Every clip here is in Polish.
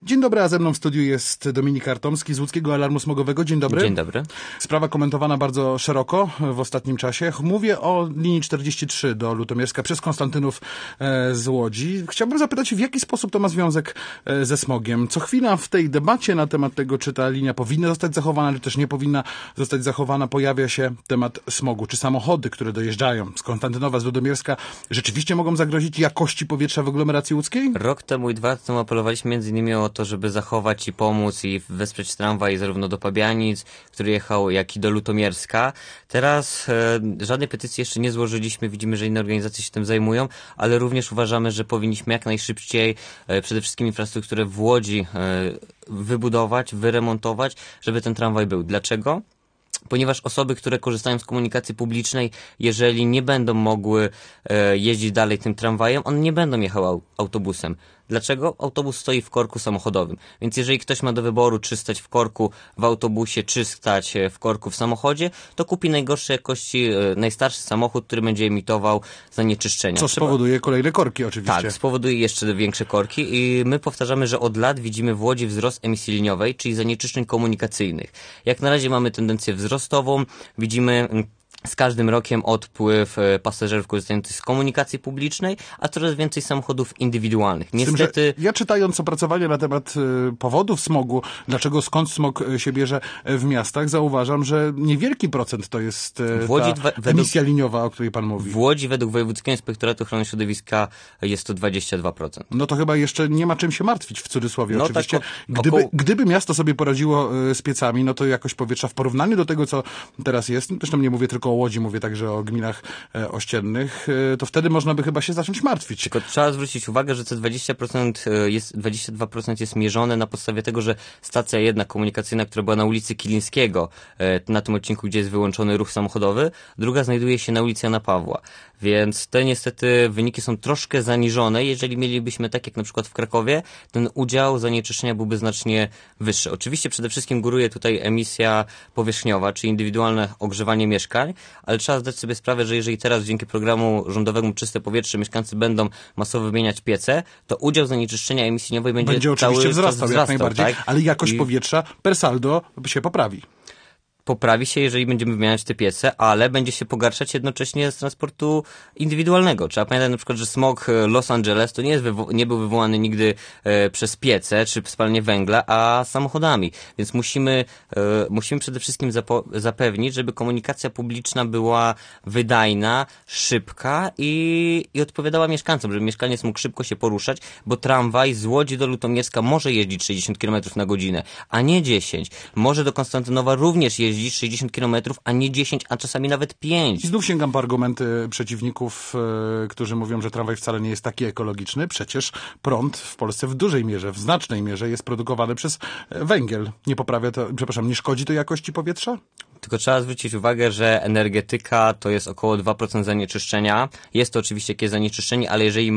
Dzień dobry, a ze mną w studiu jest Dominik Artomski z Łódzkiego Alarmu Smogowego. Dzień dobry. Dzień dobry. Sprawa komentowana bardzo szeroko w ostatnim czasie. Mówię o linii 43 do Lutomierska przez Konstantynów z Łodzi. Chciałbym zapytać, w jaki sposób to ma związek ze smogiem? Co chwila w tej debacie na temat tego, czy ta linia powinna zostać zachowana, czy też nie powinna zostać zachowana, pojawia się temat smogu. Czy samochody, które dojeżdżają z Konstantynowa, z Lutomierska, rzeczywiście mogą zagrozić jakości powietrza w aglomeracji łódzkiej? Rok temu i 2 lata temu apelowaliśmy między innymi o to, żeby zachować i pomóc i wesprzeć tramwaj zarówno do Pabianic, który jechał, jak i do Lutomierska. Teraz żadnej petycji jeszcze nie złożyliśmy, widzimy, że inne organizacje się tym zajmują, ale również uważamy, że powinniśmy jak najszybciej przede wszystkim infrastrukturę w Łodzi wybudować, wyremontować, żeby ten tramwaj był. Dlaczego? Ponieważ osoby, które korzystają z komunikacji publicznej, jeżeli nie będą mogły jeździć dalej tym tramwajem, one nie będą jechały autobusem. Dlaczego? Autobus stoi w korku samochodowym. Więc jeżeli ktoś ma do wyboru, czy stać w korku w autobusie, czy stać w korku w samochodzie, to kupi najgorszej jakości, najstarszy samochód, który będzie emitował zanieczyszczenia. Co spowoduje kolejne korki oczywiście. Tak, spowoduje jeszcze większe korki i my powtarzamy, że od lat widzimy w Łodzi wzrost emisji liniowej, czyli zanieczyszczeń komunikacyjnych. Jak na razie mamy tendencję wzrostową, widzimy z każdym rokiem odpływ pasażerów korzystających z komunikacji publicznej, a coraz więcej samochodów indywidualnych. Niestety... Ja czytając opracowanie na temat powodów smogu, skąd smog się bierze w miastach, zauważam, że niewielki procent to jest emisja liniowa, o której pan mówi. W Łodzi według Wojewódzkiego Inspektoratu Ochrony Środowiska jest to 22%. No to chyba jeszcze nie ma czym się martwić, w cudzysłowie oczywiście. Tak, gdyby miasto sobie poradziło z piecami, no to jakość powietrza w porównaniu do tego, co teraz jest, zresztą nie mówię tylko o Łodzi, mówię także o gminach ościennych, to wtedy można by chyba się zacząć martwić. Tylko trzeba zwrócić uwagę, że te 22% jest mierzone na podstawie tego, że stacja jedna komunikacyjna, która była na ulicy Kilińskiego, na tym odcinku, gdzie jest wyłączony ruch samochodowy, druga znajduje się na ulicy Jana Pawła. Więc te niestety wyniki są troszkę zaniżone. Jeżeli mielibyśmy tak jak na przykład w Krakowie, ten udział zanieczyszczenia byłby znacznie wyższy. Oczywiście przede wszystkim góruje tutaj emisja powierzchniowa, czyli indywidualne ogrzewanie mieszkań, ale trzeba zdać sobie sprawę, że jeżeli teraz dzięki programu rządowemu Czyste Powietrze mieszkańcy będą masowo wymieniać piece, to udział zanieczyszczenia emisji liniowej będzie oczywiście wzrastał jak najbardziej, tak? Ale jakość powietrza per saldo się poprawi. Poprawi się, jeżeli będziemy wymieniać te piece, ale będzie się pogarszać jednocześnie z transportu indywidualnego. Trzeba pamiętać na przykład, że smog Los Angeles to nie był wywołany nigdy przez piece czy spalanie węgla, a samochodami. Więc musimy przede wszystkim zapewnić, żeby komunikacja publiczna była wydajna, szybka i odpowiadała mieszkańcom, żeby mieszkaniec mógł szybko się poruszać, bo tramwaj z Łodzi do Lutomierska może jeździć 60 km na godzinę, a nie 10. Może do Konstantynowa również jeździć 60 km, a nie 10, a czasami nawet 5. I znów sięgam po argumenty przeciwników, którzy mówią, że tramwaj wcale nie jest taki ekologiczny. Przecież prąd w Polsce w dużej mierze, w znacznej mierze jest produkowany przez węgiel. Nie szkodzi to jakości powietrza? Tylko trzeba zwrócić uwagę, że energetyka to jest około 2% zanieczyszczenia. Jest to oczywiście jakieś zanieczyszczenie, ale jeżeli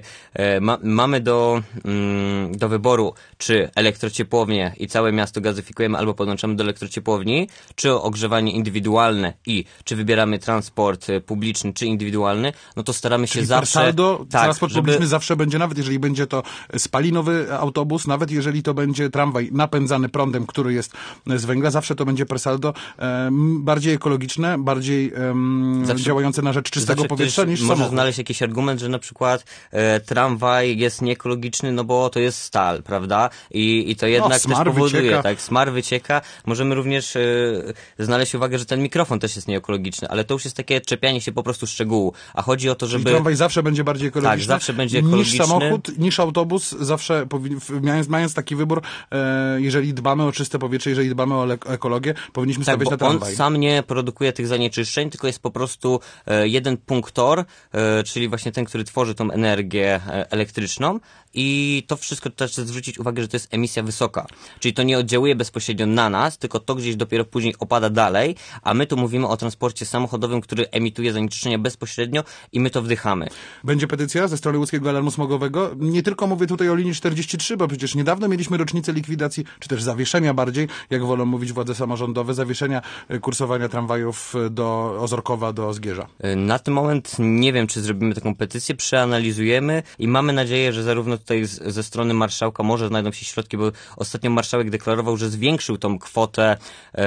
mamy do wyboru, czy elektrociepłownię i całe miasto gazyfikujemy albo podłączamy do elektrociepłowni, czy ogrzewanie indywidualne i czy wybieramy transport publiczny, czy indywidualny, no to staramy się zawsze... Transport publiczny zawsze będzie, nawet jeżeli będzie to spalinowy autobus, nawet jeżeli to będzie tramwaj napędzany prądem, który jest z węgla, zawsze to będzie per saldo bardziej ekologiczne, bardziej działające na rzecz czystego powietrza niż samochód. Może znaleźć jakiś argument, że na przykład tramwaj jest nieekologiczny, no bo to jest stal, prawda? I to jednak też powoduje, smar wycieka. Możemy również znaleźć uwagę, że ten mikrofon też jest nieekologiczny, ale to już jest takie czepianie się po prostu szczegółu. A chodzi o to, żeby... Czyli tramwaj zawsze będzie bardziej ekologiczny? Tak, zawsze będzie ekologiczny. Niż samochód, niż autobus, zawsze mając taki wybór, jeżeli dbamy o czyste powietrze, jeżeli dbamy o ekologię, powinniśmy stawiać na tramwaj. On sam nie produkuje tych zanieczyszczeń, tylko jest po prostu jeden punktor, czyli właśnie ten, który tworzy tą energię elektryczną i to wszystko trzeba zwrócić uwagę, że to jest emisja wysoka. Czyli to nie oddziałuje bezpośrednio na nas, tylko to gdzieś dopiero później opada dalej, a my tu mówimy o transporcie samochodowym, który emituje zanieczyszczenia bezpośrednio i my to wdychamy. Będzie petycja ze strony Łódzkiego Alarmu Smogowego. Nie tylko mówię tutaj o linii 43, bo przecież niedawno mieliśmy rocznicę likwidacji, czy też zawieszenia bardziej, jak wolą mówić władze samorządowe, zawieszenia kursowania tramwajów do Ozorkowa, do Zgierza. Na ten moment nie wiem, czy zrobimy taką petycję, przeanalizujemy i mamy nadzieję, że zarówno tutaj ze strony marszałka może znajdą się środki, bo ostatnio marszałek deklarował, że zwiększył tą kwotę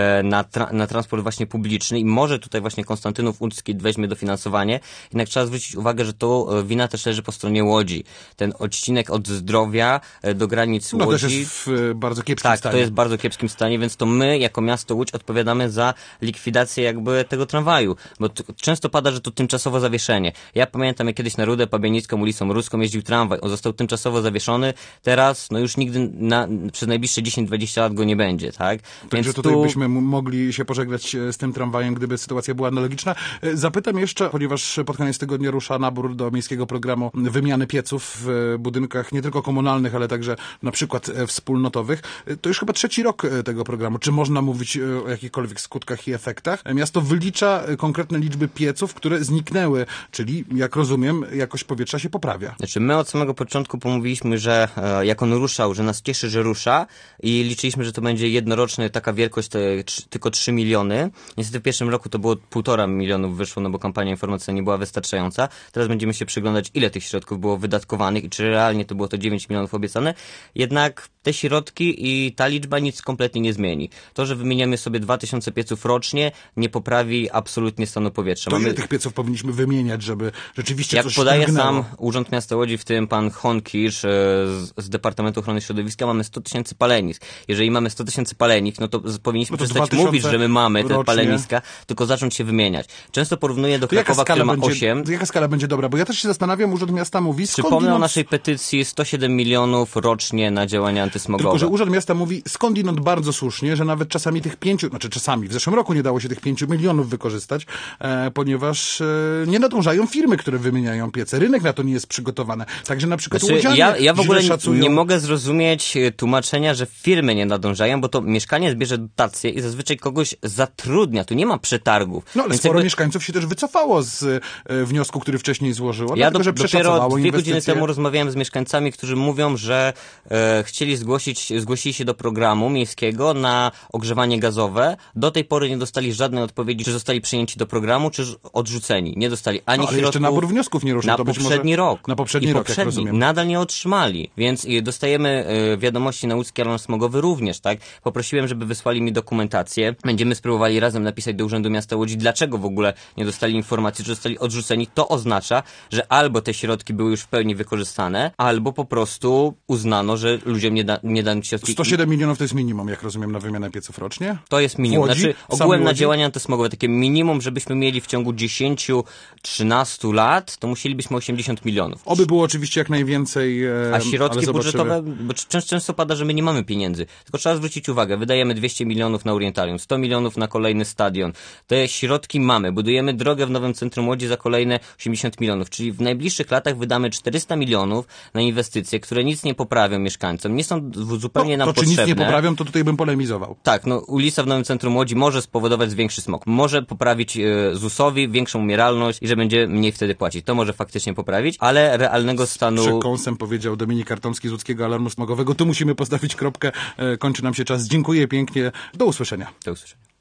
na transport właśnie publiczny i może tutaj właśnie Konstantynów Łódzki weźmie dofinansowanie. Jednak trzeba zwrócić uwagę, że to wina też leży po stronie Łodzi. Ten odcinek od Zdrowia do granic Łodzi. No też jest w bardzo kiepskim stanie. Tak, to jest w bardzo kiepskim stanie, więc to my jako miasto Łódź odpowiadamy za likwidację jakby tego tramwaju, bo często pada, że to tymczasowo zawieszenie. Ja pamiętam, jak kiedyś na Rudę Pabianicką, ulicą Ruską jeździł tramwaj, on został tymczasowo zawieszony, teraz no już nigdy przez najbliższe 10-20 lat go nie będzie, tak? Także tutaj byśmy mogli się pożegnać z tym tramwajem, gdyby sytuacja była analogiczna. Zapytam jeszcze, ponieważ pod koniec tygodnia rusza nabór do miejskiego programu wymiany pieców w budynkach nie tylko komunalnych, ale także na przykład wspólnotowych. To już chyba 3. rok tego programu. Czy można mówić o jakichkolwiek skutkach i efektach? Miasto wylicza konkretne liczby pieców, które zniknęły, czyli jak rozumiem, jakość powietrza się poprawia. Znaczy my od samego początku pomówiliśmy, że jak on ruszał, że nas cieszy, że rusza i liczyliśmy, że to będzie jednoroczny, taka wielkość tylko 3 miliony. Niestety w pierwszym roku to było 1,5 milionów wyszło, no bo kampania informacyjna nie była wystarczająca. Teraz będziemy się przyglądać, ile tych środków było wydatkowanych i czy realnie to było to 9 milionów obiecane. Jednak te środki i ta liczba nic kompletnie nie zmieni. To, że wymieniamy sobie 2000 pieców rocznie, nie poprawi absolutnie stanu powietrza. To ile tych pieców powinniśmy wymieniać, żeby rzeczywiście jak coś podaje ściągnęło? sam Urząd Miasta Łodzi, w tym pan Honkisz z Departamentu Ochrony Środowiska, mamy 100 tysięcy palenisk. Jeżeli mamy 100 tysięcy palenisk, no to powinniśmy No to przestać 2000 mówić, że my mamy te rocznie. paleniska, tylko zacząć się wymieniać. Często porównuję do To jaka Krakowa, który ma skala 8. jaka skala będzie dobra? Bo ja też się zastanawiam, Urząd Miasta mówi, Przypomnę o naszej petycji 107 milionów rocznie na działania antysmogowe. Tylko, że Urząd Miasta mówi skądinąd bardzo słusznie, że nawet czasami tych 5, znaczy czasami, w zeszłym roku nie dało się tych 5 milionów wykorzystać, ponieważ nie nadążają firmy, które wymieniają piece. Rynek na to nie jest przygotowany. Także na przykład łodzianie ja w ogóle szacują... nie mogę zrozumieć tłumaczenia, że firmy nie nadążają, bo to mieszkanie bierze dotację i zazwyczaj kogoś zatrudnia. Tu nie ma przetargów. No ale Więc sporo mieszkańców się też wycofało z wniosku, który wcześniej złożyło, ja dlatego, że dopiero przeszacowało 2 godziny inwestycje. temu rozmawiałem z mieszkańcami, którzy mówią, że zgłosili się do programu miejskiego na ogrzewanie gazowe. Do tej pory nie dostali żadnej odpowiedzi, czy zostali przyjęci do programu, czy odrzuceni. Nie dostali ani ale środków. jeszcze nabór wniosków nie ruszył. Na to być poprzedni może... rok. Na poprzedni rok, jak rozumiem. Nadal nie otrzymali. Więc dostajemy wiadomości na Łódzki Alarm Smogowy również, tak? Poprosiłem, żeby wysłali mi dokumentację. Będziemy spróbowali razem napisać do Urzędu Miasta Łodzi, dlaczego w ogóle nie dostali informacji, że zostali odrzuceni. To oznacza, że albo te środki były już w pełni wykorzystane, albo po prostu uznano, że ludziom nie dano środki. 107 milionów to jest minimum, jak rozumiem, na wymianę pieców rocznie? To jest minimum. W Łodzi? Znaczy Samej ogółem na Łodzi? działania antysmogowe, takie minimum, żebyśmy mieli w ciągu 10-13 lat, to musielibyśmy 80 milionów. Oby było oczywiście jak najwięcej, A środki ale budżetowe, bo często pada, że my nie mamy pieniędzy. Tylko trzeba zwrócić uwagę, wydajemy 200 milionów na Orientarium, 100 milionów na kolejny stadion. Te środki mamy. Budujemy drogę w Nowym Centrum Łodzi za kolejne 80 milionów. Czyli w najbliższych latach wydamy 400 milionów na inwestycje, które nic nie poprawią mieszkańcom. Nie są zupełnie nam to czy potrzebne. nic nie poprawią, to tutaj bym polemizował. Tak, no ulica w Nowym Centrum Łodzi może spowodować większy smog. Może poprawić ZUS-owi większą umieralność i że będzie mniej wtedy płacić. To może faktycznie poprawić, ale realnego stanu... Przekąsem powiedział Dominik Kartomski z Łódzkiego Alarmu Smogowego. Tu musimy postawić kropkę. Kończy nam się czas. Dziękuję pięknie. Do usłyszenia. Do usłyszenia.